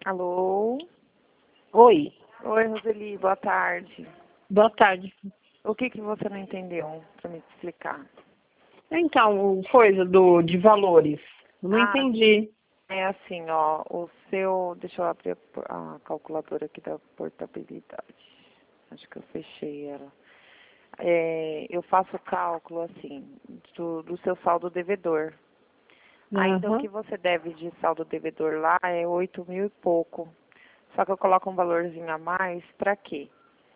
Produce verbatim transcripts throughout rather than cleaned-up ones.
Alô? Oi, Oi, Roseli, boa tarde. boa tarde. O que que você não entendeu para me explicar? Então, coisa do, de valores. Não Ah, entendi. é assim, ó, o seu... Deixa eu abrir a, a calculadora aqui da portabilidade. Acho que eu fechei ela. É, eu faço o cálculo, assim, do, do seu saldo devedor. Ainda o que Aham. você deve de saldo devedor lá é oito mil e pouco. Só que eu coloco um valorzinho a mais, para quê?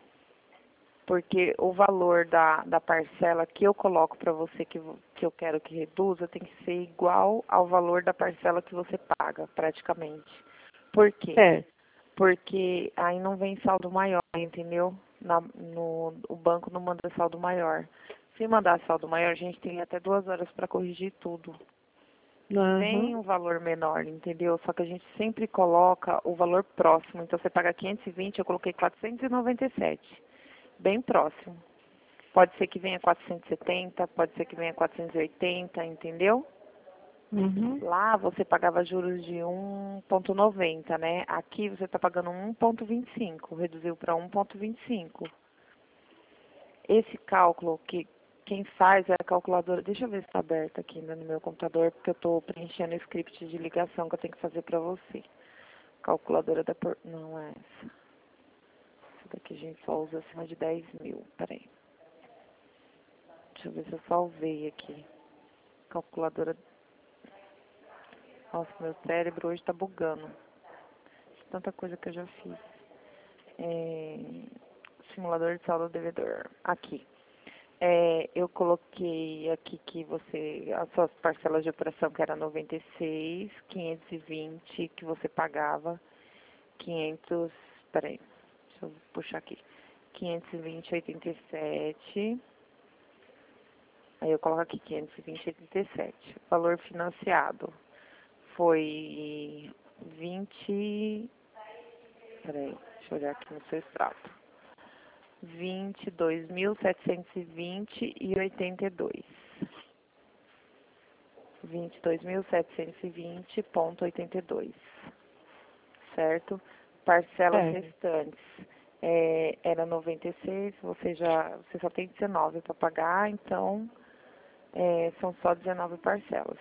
Porque o valor da, da parcela que eu coloco para você, que, vo- que eu quero que reduza, tem que ser igual ao valor da parcela que você paga, praticamente. Por quê? Certo. Porque aí não vem saldo maior, entendeu? Na, no, o banco não manda saldo maior. Se mandar saldo maior, a gente tem até duas horas para corrigir tudo. Aham. Vem um valor menor, entendeu? Só que a gente sempre coloca o valor próximo. Então, você paga quinhentos e vinte, eu coloquei quatrocentos e noventa e sete. Bem próximo. Pode ser que venha quatrocentos e setenta, pode ser que venha quatrocentos e oitenta, entendeu? Uhum. Lá você pagava juros de um vírgula noventa, né? Aqui você está pagando um vírgula vinte e cinco, reduziu para um vírgula vinte e cinco. Esse cálculo que quem faz é a calculadora. Deixa eu ver se está aberta aqui ainda no meu computador, porque eu estou preenchendo o script de ligação que eu tenho que fazer para você. Calculadora da... Por... Não é essa. Essa daqui a gente só usa acima de dez mil. Peraí. Deixa eu ver se eu salvei aqui. Calculadora. Nossa, meu cérebro hoje está bugando. Tanta coisa que eu já fiz. É... Simulador de saldo devedor. Aqui. É, eu coloquei aqui que você, as suas parcelas de operação que era noventa e seis, quinhentos e vinte que você pagava, quinhentos, peraí, deixa eu puxar aqui, quinhentos e vinte, oitenta e sete, aí eu coloco aqui quinhentos e vinte, oitenta e sete. Valor financiado foi vinte, peraí, deixa eu olhar aqui no seu extrato. vinte e dois mil setecentos e vinte e oitenta e dois. vinte e dois mil setecentos e vinte vírgula oitenta e dois. Certo? Parcelas Certo. restantes. É, era noventa e seis, você já, você só tem dezenove para pagar, então é, são só dezenove parcelas.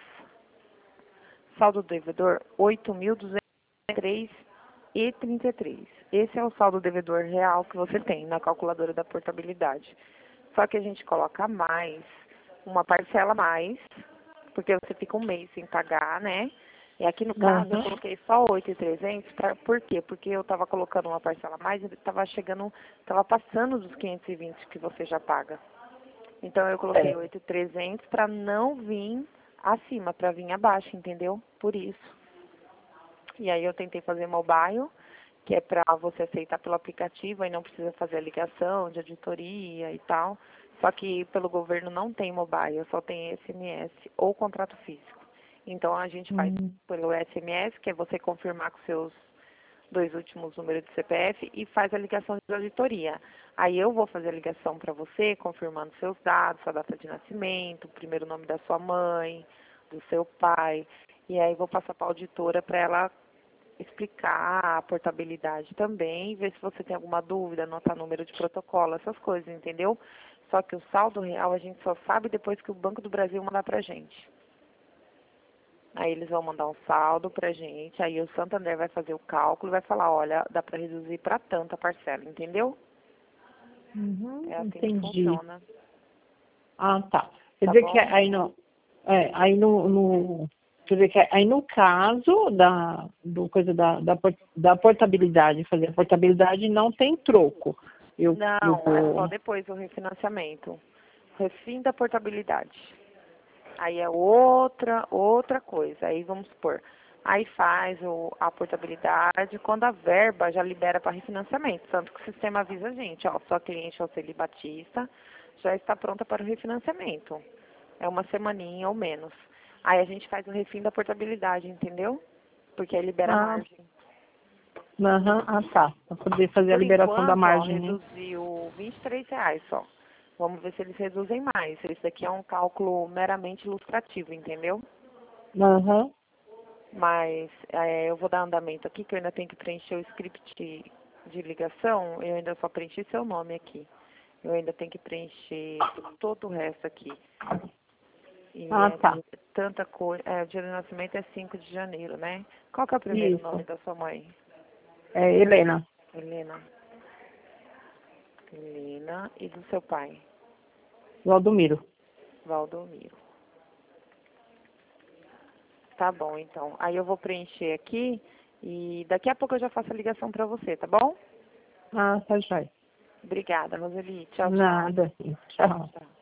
Saldo devedor, oito mil duzentos e três e trinta e três. Esse é o saldo devedor real que você tem na calculadora da portabilidade. Só que a gente coloca mais, uma parcela a mais, porque você fica um mês sem pagar, né? E aqui no caso eu Aham. coloquei só oito mil e trezentos, pra, por quê? Porque eu estava colocando uma parcela a mais e estava chegando, estava passando dos quinhentos e vinte que você já paga. Então eu coloquei Certo. oito mil e trezentos para não vir acima, para vir abaixo, entendeu? Por isso. E aí eu tentei fazer mobile, que é para você aceitar pelo aplicativo e não precisa fazer a ligação de auditoria e tal. Só que pelo governo não tem mobile, só tem S M S ou contrato físico. Então a gente faz Hum. pelo S M S, que é você confirmar com seus dois últimos números do C P F e faz a ligação de auditoria. Aí eu vou fazer a ligação para você, confirmando seus dados, sua data de nascimento, o primeiro nome da sua mãe, do seu pai. E aí vou passar para a auditora para ela explicar a portabilidade também, ver se você tem alguma dúvida, anotar número de protocolo, essas coisas, entendeu? Só que o saldo real a gente só sabe depois que o Banco do Brasil mandar pra gente. Aí eles vão mandar um saldo pra gente, aí o Santander vai fazer o cálculo e vai falar, olha, dá pra reduzir pra tanta parcela, entendeu? Uhum. É assim que Entendi. funciona, Ah, tá. Quer tá dizer que bom? aí no, é, aí no, no, quer dizer que aí no caso da, do coisa da, da, por- da portabilidade, fazer a portabilidade não tem troco. Eu, eu Não, é só vou. depois o refinanciamento. Refim da portabilidade. Aí é outra, outra coisa. Aí vamos supor, aí faz o, a portabilidade quando a verba já libera para refinanciamento. Tanto que o sistema avisa a gente, ó, sua cliente Alceli Batista já está pronta para o refinanciamento. É uma semaninha ou menos. Aí a gente faz o refim da portabilidade, entendeu? Porque aí libera a Ah, margem. aham, ah, tá. Para poder fazer a Por liberação da enquanto, ó, margem, né? reduziu vinte e três reais só. Vamos ver se eles reduzem mais. Esse daqui é um cálculo meramente ilustrativo, entendeu? Aham. Mas é, eu vou dar andamento aqui, que eu ainda tenho que preencher o script de, de ligação. Eu ainda só preenchi seu nome aqui. Eu ainda tenho que preencher todo o resto aqui. E Ah, é tá. tanta coisa. É, o dia do nascimento é cinco de janeiro, né? Qual que é o primeiro Isso. nome da sua mãe? É Helena. Helena. Helena. E do seu pai? Valdomiro. Valdomiro. Tá bom, então. Aí eu vou preencher aqui e daqui a pouco eu já faço a ligação pra você, tá bom? Ah, tá jóia. Obrigada, Roseli. Tchau, tchau. Nada. Tchau. Tchau.